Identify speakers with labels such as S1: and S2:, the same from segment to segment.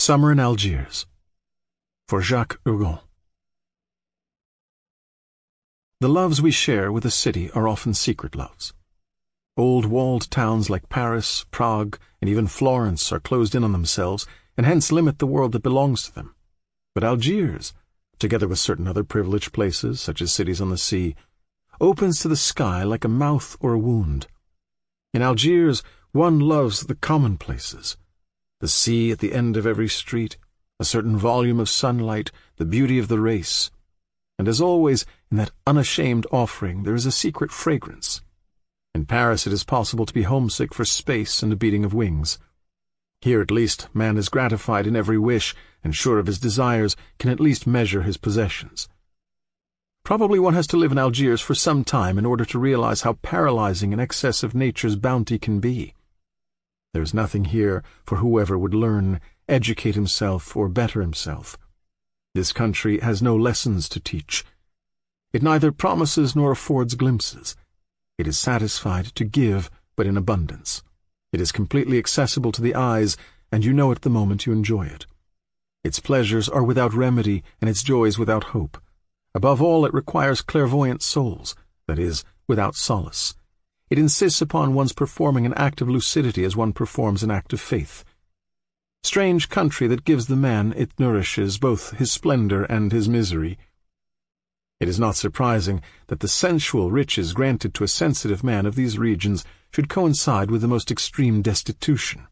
S1: Summer in Algiers, for Jacques Hugon. The loves we share with a city are often secret loves. Old walled towns like Paris, Prague, and even Florence are closed in on themselves and hence limit the world that belongs to them. But Algiers, together with certain other privileged places, such as cities on the sea, opens to the sky like a mouth or a wound. In Algiers, one loves the commonplaces. The sea at the end of every street, a certain volume of sunlight, the beauty of the race. And as always, in that unashamed offering, there is a secret fragrance. In Paris it is possible to be homesick for space and a beating of wings. Here at least man is gratified in every wish, and sure of his desires, can at least measure his possessions. Probably one has to live in Algiers for some time in order to realize how paralyzing an excess of nature's bounty can be. There is nothing here for whoever would learn, educate himself, or better himself. This country has no lessons to teach. It neither promises nor affords glimpses. It is satisfied to give, but in abundance. It is completely accessible to the eyes, and you know it the moment you enjoy it. Its pleasures are without remedy, and its joys without hope. Above all, it requires clairvoyant souls, that is, without solace. It insists upon one's performing an act of lucidity as one performs an act of faith. Strange country that gives the man it nourishes both his splendor and his misery. It is not surprising that the sensual riches granted to a sensitive man of these regions should coincide with the most extreme destitution.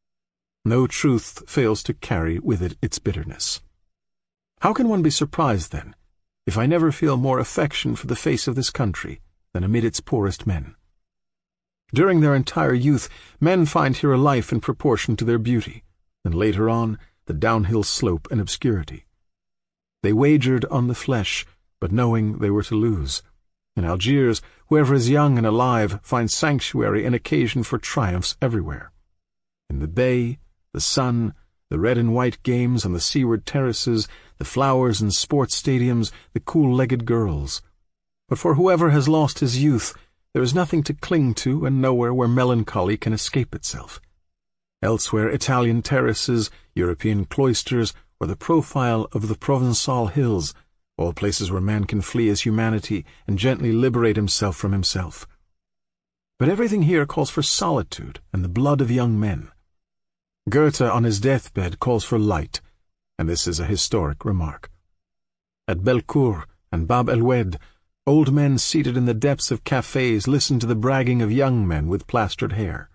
S1: No truth fails to carry with it its bitterness. How can one be surprised, then, if I never feel more affection for the face of this country than amid its poorest men? During their entire youth, men find here a life in proportion to their beauty, and later on, the downhill slope and obscurity. They wagered on the flesh, but knowing they were to lose. In Algiers, whoever is young and alive finds sanctuary and occasion for triumphs everywhere. In the bay, the sun, the red and white games on the seaward terraces, the flowers and sports stadiums, the cool-legged girls. But for whoever has lost his youth, there is nothing to cling to and nowhere where melancholy can escape itself. Elsewhere, Italian terraces, European cloisters, or the profile of the Provençal hills, all places where man can flee his humanity and gently liberate himself from himself. But everything here calls for solitude and the blood of young men. Goethe on his deathbed calls for light, and this is a historic remark. At Belcourt and Bab el Oued, old men seated in the depths of cafes listen to the bragging of young men with plastered hair.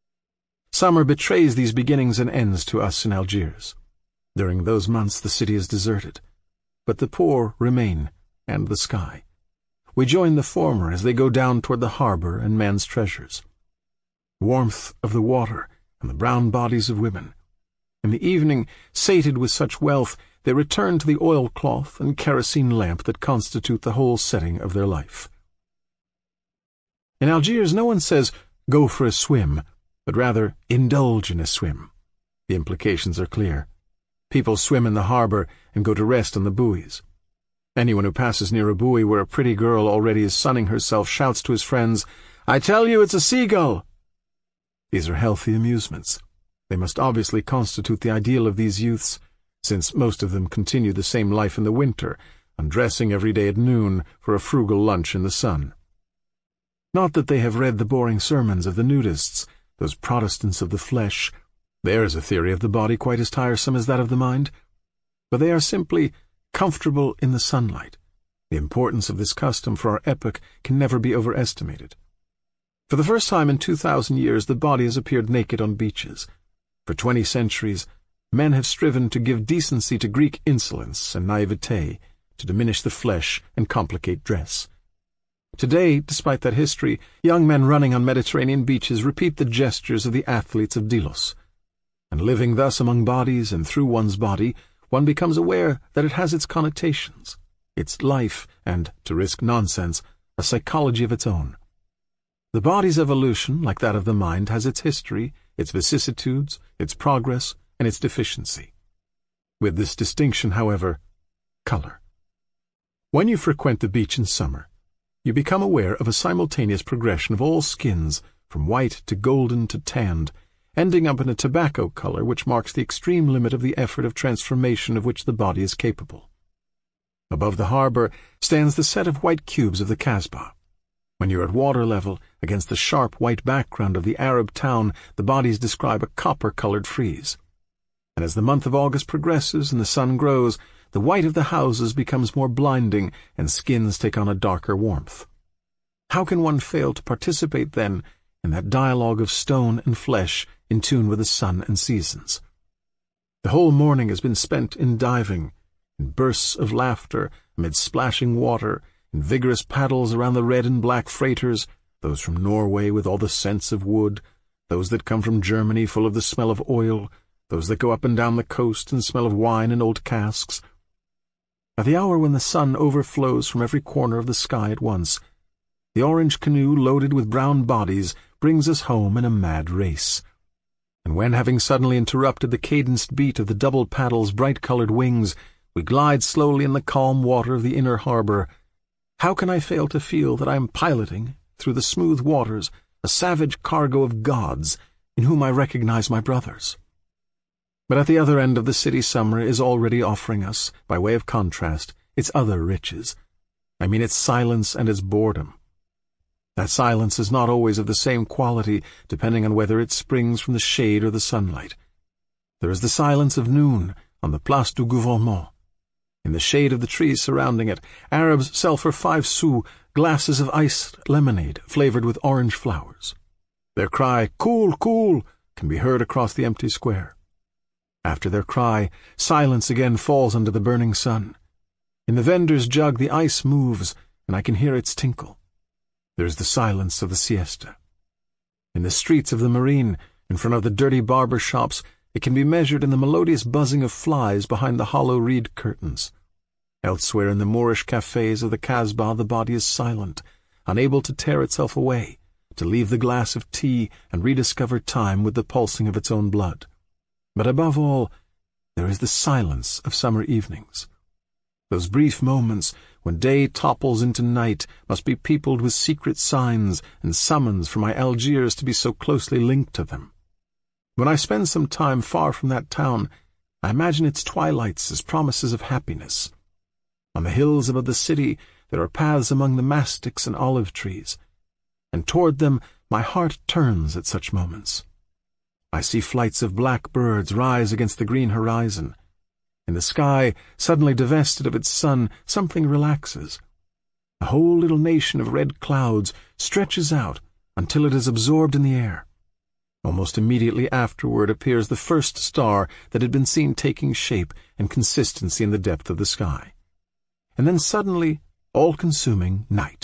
S1: Summer betrays these beginnings and ends to us in Algiers. During those months the city is deserted. But the poor remain, and the sky. We join the former as they go down toward the harbor and man's treasures. Warmth of the water and the brown bodies of women. In the evening, sated with such wealth, they return to the oilcloth and kerosene lamp that constitute the whole setting of their life. In Algiers no one says, "Go for a swim," but rather, "Indulge in a swim." The implications are clear. People swim in the harbor and go to rest on the buoys. Anyone who passes near a buoy where a pretty girl already is sunning herself shouts to his friends, "I tell you it's a seagull!" These are healthy amusements. They must obviously constitute the ideal of these youths, since most of them continue the same life in the winter, undressing every day at noon for a frugal lunch in the sun. Not that they have read the boring sermons of the nudists, those Protestants of the flesh. Theirs a theory of the body quite as tiresome as that of the mind. But they are simply comfortable in the sunlight. The importance of this custom for our epoch can never be overestimated. For the first time in 2,000 years the body has appeared naked on beaches. For 20 centuries, men have striven to give decency to Greek insolence and naivete, to diminish the flesh and complicate dress. Today, despite that history, young men running on Mediterranean beaches repeat the gestures of the athletes of Delos. And living thus among bodies and through one's body, one becomes aware that it has its connotations, its life, and, to risk nonsense, a psychology of its own. The body's evolution, like that of the mind, has its history, its vicissitudes, its progress, and its deficiency. With this distinction, however, color. When you frequent the beach in summer, you become aware of a simultaneous progression of all skins, from white to golden to tanned, ending up in a tobacco color which marks the extreme limit of the effort of transformation of which the body is capable. Above the harbor stands the set of white cubes of the Kasbah. When you're at water level, against the sharp white background of the Arab town, the bodies describe a copper-colored frieze. And as the month of August progresses and the sun grows, the white of the houses becomes more blinding and skins take on a darker warmth. How can one fail to participate then in that dialogue of stone and flesh in tune with the sun and seasons? The whole morning has been spent in diving, in bursts of laughter amid splashing water, in vigorous paddles around the red and black freighters, those from Norway with all the scents of wood, those that come from Germany full of the smell of oil, those that go up and down the coast and smell of wine in old casks. At the hour when the sun overflows from every corner of the sky at once, the orange canoe loaded with brown bodies brings us home in a mad race. And when, having suddenly interrupted the cadenced beat of the double paddle's bright-colored wings, we glide slowly in the calm water of the inner harbor, how can I fail to feel that I am piloting, through the smooth waters, a savage cargo of gods in whom I recognize my brothers? But at the other end of the city summer is already offering us, by way of contrast, its other riches. I mean its silence and its boredom. That silence is not always of the same quality, depending on whether it springs from the shade or the sunlight. There is the silence of noon on the Place du Gouvernement. In the shade of the trees surrounding it, Arabs sell for 5 sous glasses of iced lemonade flavored with orange flowers. Their cry, "Cool, cool," can be heard across the empty square. After their cry, silence again falls under the burning sun. In the vendor's jug the ice moves, and I can hear its tinkle. There is the silence of the siesta. In the streets of the Marine, in front of the dirty barber shops, it can be measured in the melodious buzzing of flies behind the hollow reed curtains. Elsewhere in the Moorish cafes of the Kasbah the body is silent, unable to tear itself away, to leave the glass of tea and rediscover time with the pulsing of its own blood. But above all, there is the silence of summer evenings. Those brief moments when day topples into night must be peopled with secret signs and summons for my Algiers to be so closely linked to them. When I spend some time far from that town, I imagine its twilights as promises of happiness. On the hills above the city there are paths among the mastics and olive trees, and toward them my heart turns at such moments. I see flights of black birds rise against the green horizon. In the sky, suddenly divested of its sun, something relaxes. A whole little nation of red clouds stretches out until it is absorbed in the air. Almost immediately afterward appears the first star that had been seen taking shape and consistency in the depth of the sky. And then suddenly, all-consuming night.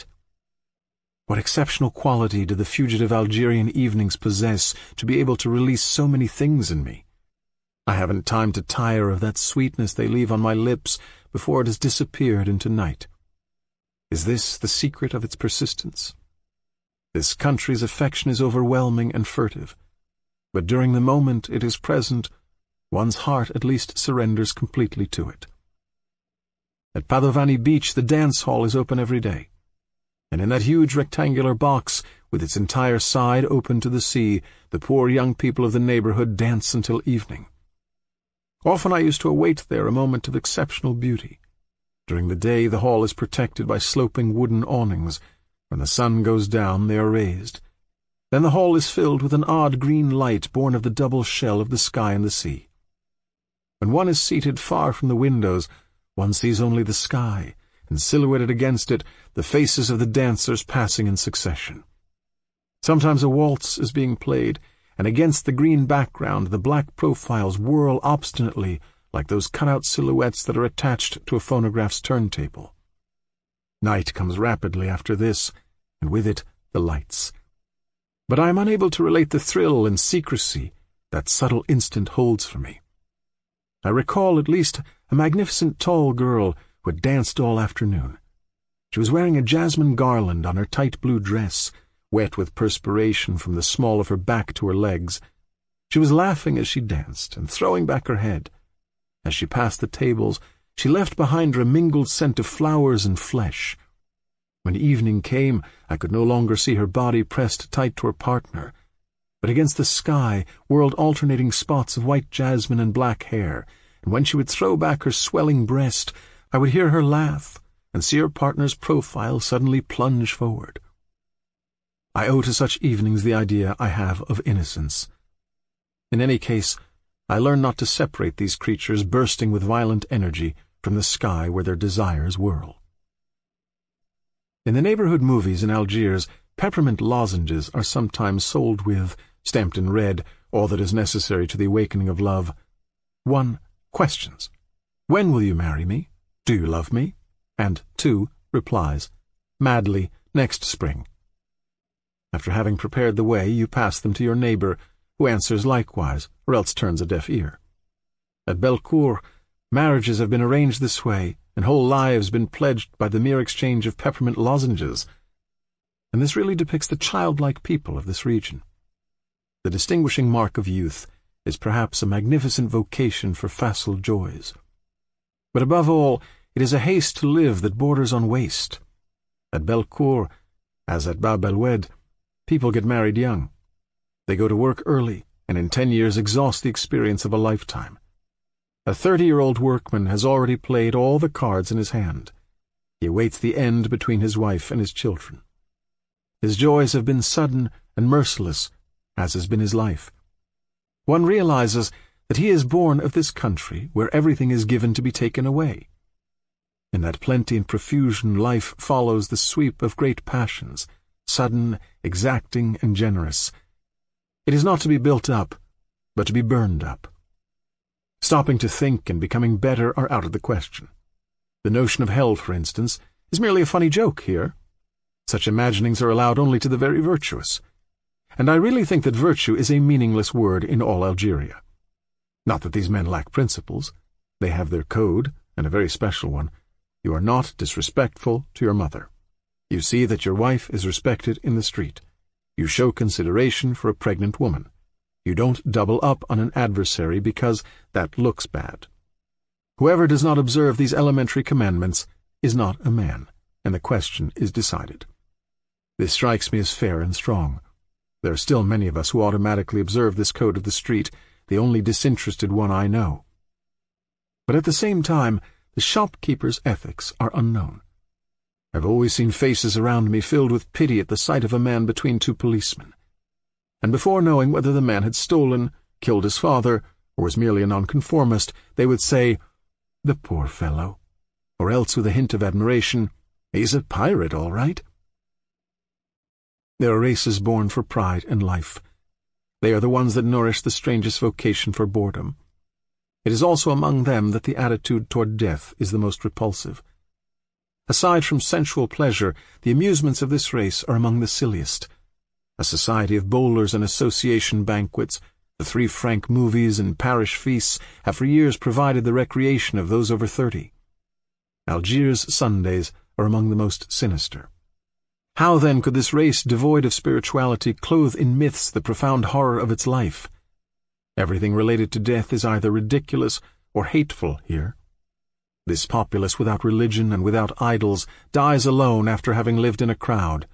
S1: What exceptional quality do the fugitive Algerian evenings possess to be able to release so many things in me? I haven't time to tire of that sweetness they leave on my lips before it has disappeared into night. Is this the secret of its persistence? This country's affection is overwhelming and furtive, but during the moment it is present, one's heart at least surrenders completely to it. At Padovani Beach the dance hall is open every day, and in that huge rectangular box, with its entire side open to the sea, the poor young people of the neighborhood dance until evening. Often I used to await there a moment of exceptional beauty. During the day the hall is protected by sloping wooden awnings. When the sun goes down they are raised. Then the hall is filled with an odd green light born of the double shell of the sky and the sea. When one is seated far from the windows, one sees only the sky, and silhouetted against it the faces of the dancers passing in succession. Sometimes a waltz is being played, and against the green background the black profiles whirl obstinately like those cut-out silhouettes that are attached to a phonograph's turntable. Night comes rapidly after this, and with it the lights. But I am unable to relate the thrill and secrecy that subtle instant holds for me. I recall at least a magnificent tall girl who had danced all afternoon. She was wearing a jasmine garland on her tight blue dress, wet with perspiration from the small of her back to her legs. She was laughing as she danced and throwing back her head. As she passed the tables, she left behind her a mingled scent of flowers and flesh. When evening came, I could no longer see her body pressed tight to her partner. but against the sky whirled alternating spots of white jasmine and black hair, and when she would throw back her swelling breast, I would hear her laugh and see her partner's profile suddenly plunge forward. I owe to such evenings the idea I have of innocence. In any case, I learn not to separate these creatures bursting with violent energy from the sky where their desires whirl. In the neighborhood movies in Algiers, peppermint lozenges are sometimes sold with, stamped in red, all that is necessary to the awakening of love. 1. Questions. When will you marry me? Do you love me? And 2. Replies. Madly, next spring. After having prepared the way, you pass them to your neighbor, who answers likewise, or else turns a deaf ear. At Belcourt, marriages have been arranged this way, and whole lives been pledged by the mere exchange of peppermint lozenges. And this really depicts the childlike people of this region. The distinguishing mark of youth is perhaps a magnificent vocation for facile joys. But above all, it is a haste to live that borders on waste. At Belcourt, as at Bab el-Oued, people get married young. They go to work early, and in 10 years exhaust the experience of a lifetime. A 30-year-old workman has already played all the cards in his hand. He awaits the end between his wife and his children. His joys have been sudden and merciless, as has been his life. One realizes that he is born of this country where everything is given to be taken away. In that plenty and profusion, life follows the sweep of great passions, sudden, exacting, and generous. It is not to be built up, but to be burned up. Stopping to think and becoming better are out of the question. The notion of hell, for instance, is merely a funny joke here. Such imaginings are allowed only to the very virtuous. And I really think that virtue is a meaningless word in all Algeria. Not that these men lack principles. They have their code, and a very special one. You are not disrespectful to your mother. You see that your wife is respected in the street. You show consideration for a pregnant woman. You don't double up on an adversary because that looks bad. Whoever does not observe these elementary commandments is not a man, and the question is decided. This strikes me as fair and strong. There are still many of us who automatically observe this code of the street, the only disinterested one I know. But at the same time, the shopkeeper's ethics are unknown. I've always seen faces around me filled with pity at the sight of a man between two policemen. And before knowing whether the man had stolen, killed his father, or was merely a nonconformist, they would say, "The poor fellow," or else with a hint of admiration, "He's a pirate, all right." There are races born for pride and life. They are the ones that nourish the strangest vocation for boredom. It is also among them that the attitude toward death is the most repulsive. Aside from sensual pleasure, the amusements of this race are among the silliest. A society of bowlers and association banquets, the 3-franc movies and parish feasts have for years provided the recreation of those over 30. Algiers' Sundays are among the most sinister. How, then, could this race devoid of spirituality clothe in myths the profound horror of its life? Everything related to death is either ridiculous or hateful here. This populace without religion and without idols dies alone after having lived in a crowd.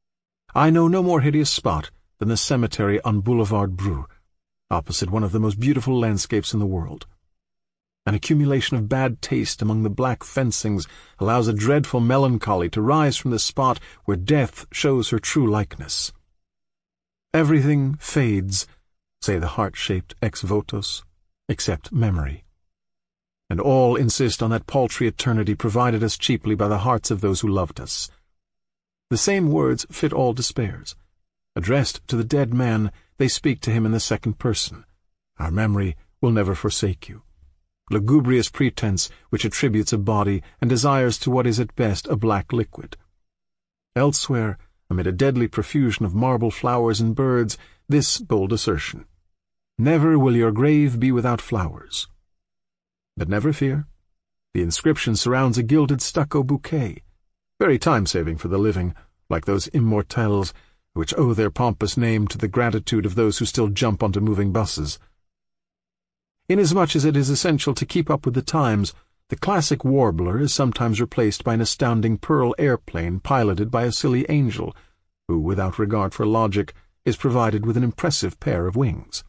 S1: I know no more hideous spot than the cemetery on Boulevard Bru, opposite one of the most beautiful landscapes in the world. An accumulation of bad taste among the black fencings allows a dreadful melancholy to rise from the spot where death shows her true likeness. Everything fades, say the heart-shaped ex-votos, except memory. And all insist on that paltry eternity provided us cheaply by the hearts of those who loved us. The same words fit all despairs. Addressed to the dead man, they speak to him in the second person. Our memory will never forsake you. Lugubrious pretense which attributes a body and desires to what is at best a black liquid. Elsewhere, amid a deadly profusion of marble flowers and birds, this bold assertion: "Never will your grave be without flowers." But never fear. The inscription surrounds a gilded stucco bouquet, very time-saving for the living, like those immortelles which owe their pompous name to the gratitude of those who still jump onto moving buses. Inasmuch as it is essential to keep up with the times, the classic warbler is sometimes replaced by an astounding pearl airplane piloted by a silly angel, who, without regard for logic, is provided with an impressive pair of wings.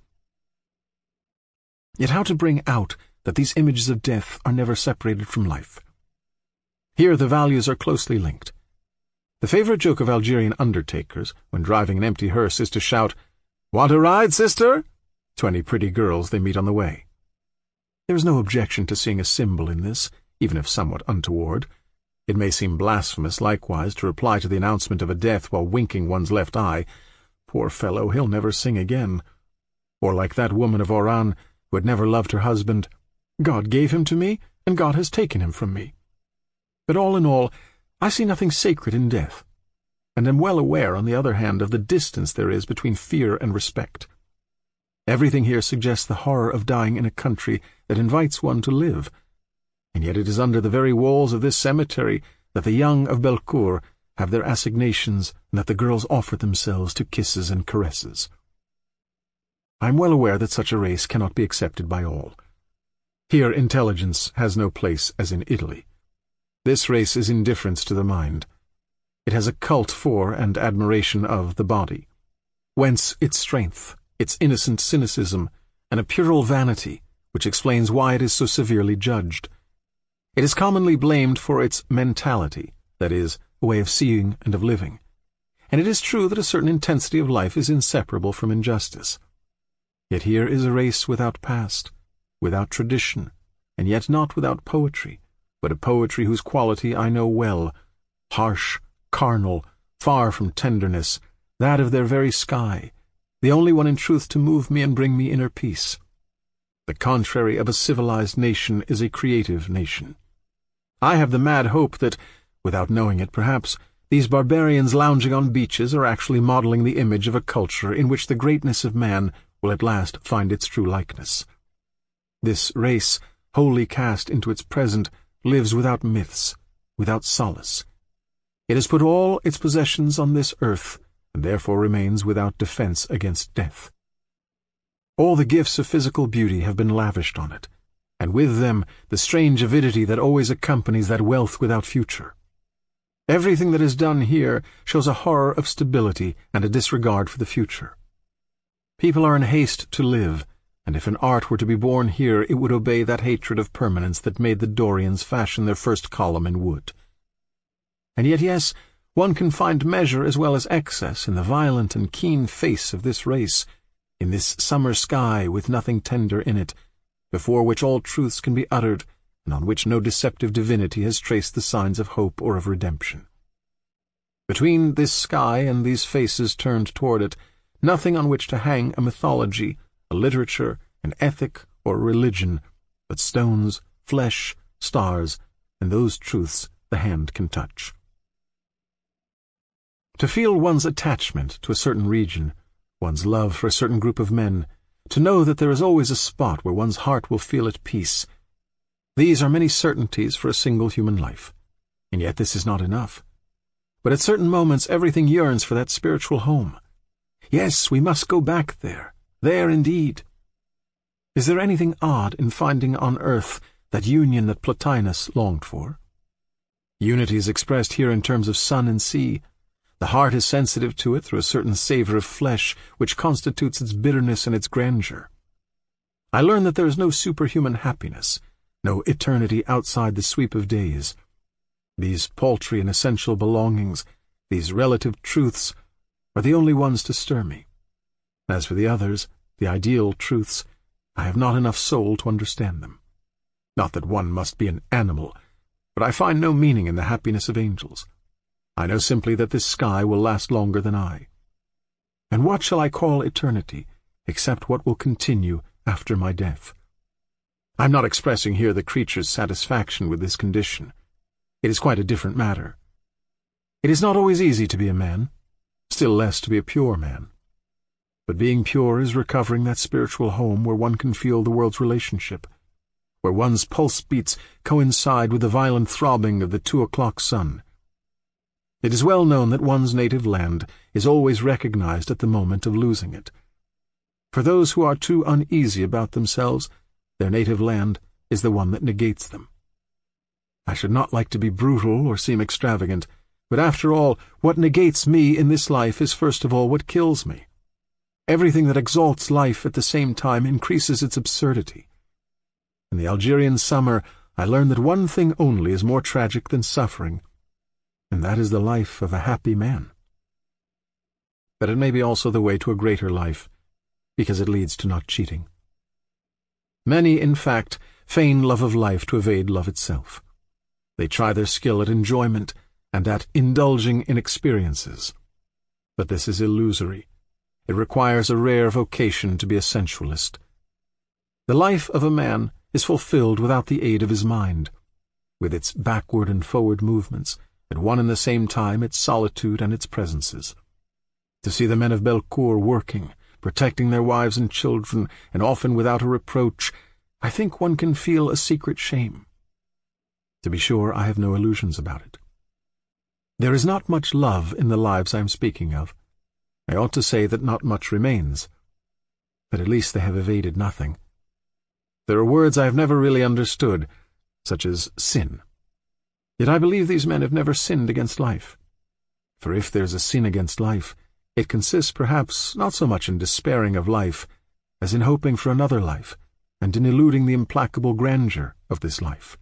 S1: Yet how to bring out that these images of death are never separated from life? Here the values are closely linked. The favorite joke of Algerian undertakers, when driving an empty hearse, is to shout, "Want a ride, sister?" to any pretty girls they meet on the way. There is no objection to seeing a symbol in this, even if somewhat untoward. It may seem blasphemous, likewise, to reply to the announcement of a death while winking one's left eye, "Poor fellow, he'll never sing again." Or like that woman of Oran, who had never loved her husband, "God gave him to me, and God has taken him from me." But all in all, I see nothing sacred in death, and am well aware, on the other hand, of the distance there is between fear and respect. Everything here suggests the horror of dying in a country that invites one to live, and yet it is under the very walls of this cemetery that the young of Belcourt have their assignations and that the girls offer themselves to kisses and caresses. I am well aware that such a race cannot be accepted by all. Here intelligence has no place as in Italy. This race is indifference to the mind. It has a cult for and admiration of the body, whence its strength, its innocent cynicism, and a puerile vanity, which explains why it is so severely judged. It is commonly blamed for its mentality, that is, a way of seeing and of living, and it is true that a certain intensity of life is inseparable from injustice. Yet here is a race without past, without tradition, and yet not without poetry, but a poetry whose quality I know well, harsh, carnal, far from tenderness, that of their very sky, the only one in truth to move me and bring me inner peace. The contrary of a civilized nation is a creative nation. I have the mad hope that, without knowing it perhaps, these barbarians lounging on beaches are actually modeling the image of a culture in which the greatness of man will at last find its true likeness. This race, wholly cast into its present, lives without myths, without solace. It has put all its possessions on this earth, and therefore remains without defense against death. All the gifts of physical beauty have been lavished on it, and with them the strange avidity that always accompanies that wealth without future. Everything that is done here shows a horror of stability and a disregard for the future. People are in haste to live, and if an art were to be born here, it would obey that hatred of permanence that made the Dorians fashion their first column in wood. And yet, yes, one can find measure as well as excess in the violent and keen face of this race, in this summer sky with nothing tender in it, before which all truths can be uttered, and on which no deceptive divinity has traced the signs of hope or of redemption. Between this sky and these faces turned toward it, nothing on which to hang a mythology, a literature, an ethic, or a religion, but stones, flesh, stars, and those truths the hand can touch. To feel one's attachment to a certain region, one's love for a certain group of men, to know that there is always a spot where one's heart will feel at peace, these are many certainties for a single human life, and yet this is not enough. But at certain moments everything yearns for that spiritual home. Yes, we must go back there indeed. Is there anything odd in finding on earth that union that Plotinus longed for? Unity is expressed here in terms of sun and sea. The heart is sensitive to it through a certain savor of flesh which constitutes its bitterness and its grandeur. I learn that there is no superhuman happiness, no eternity outside the sweep of days. These paltry and essential belongings, these relative truths, are the only ones to stir me. As for the others, the ideal truths, I have not enough soul to understand them. Not that one must be an animal, but I find no meaning in the happiness of angels. I know simply that this sky will last longer than I. And what shall I call eternity, except what will continue after my death? I am not expressing here the creature's satisfaction with this condition. It is quite a different matter. It is not always easy to be a man, still less to be a pure man. But being pure is recovering that spiritual home where one can feel the world's relationship, where one's pulse beats coincide with the violent throbbing of the 2 o'clock sun. It is well known that one's native land is always recognized at the moment of losing it. For those who are too uneasy about themselves, their native land is the one that negates them. I should not like to be brutal or seem extravagant, but after all, what negates me in this life is first of all what kills me. Everything that exalts life at the same time increases its absurdity. In the Algerian summer, I learned that one thing only is more tragic than suffering, and that is the life of a happy man. But it may be also the way to a greater life, because it leads to not cheating. Many, in fact, feign love of life to evade love itself. They try their skill at enjoyment and at indulging in experiences. But this is illusory. It requires a rare vocation to be a sensualist. The life of a man is fulfilled without the aid of his mind, with its backward and forward movements, at one and the same time its solitude and its presences. To see the men of Belcourt working, protecting their wives and children, and often without a reproach, I think one can feel a secret shame. To be sure, I have no illusions about it. There is not much love in the lives I am speaking of. I ought to say that not much remains, but at least they have evaded nothing. There are words I have never really understood, such as sin. Yet I believe these men have never sinned against life. For if there's a sin against life, it consists perhaps not so much in despairing of life as in hoping for another life, and in eluding the implacable grandeur of this life.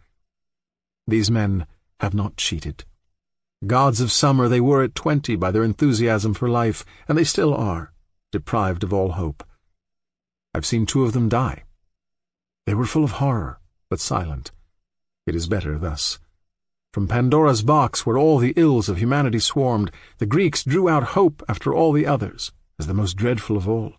S1: These men have not cheated. Gods of summer they were at 20 by their enthusiasm for life, and they still are, deprived of all hope. I've seen 2 of them die. They were full of horror, but silent. It is better thus. From Pandora's box, where all the ills of humanity swarmed, the Greeks drew out hope after all the others, as the most dreadful of all.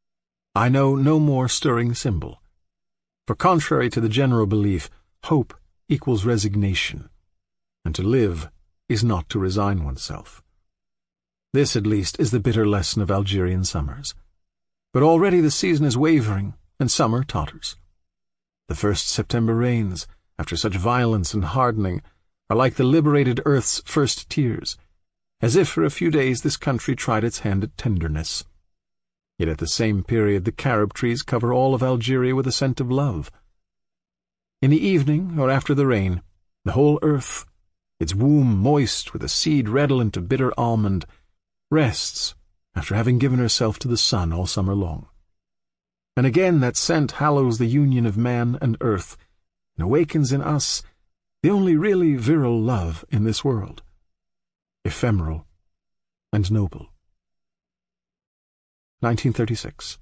S1: I know no more stirring symbol. For contrary to the general belief, hope equals resignation, and to live is not to resign oneself. This, at least, is the bitter lesson of Algerian summers. But already the season is wavering, and summer totters. The first September rains, after such violence and hardening, are like the liberated earth's first tears, as if for a few days this country tried its hand at tenderness. Yet at the same period the carob trees cover all of Algeria with a scent of love. In the evening, or after the rain, the whole earth, its womb moist with a seed redolent of bitter almond, rests after having given herself to the sun all summer long. And again that scent hallows the union of man and earth, and awakens in us the only really virile love in this world, ephemeral and noble. 1936.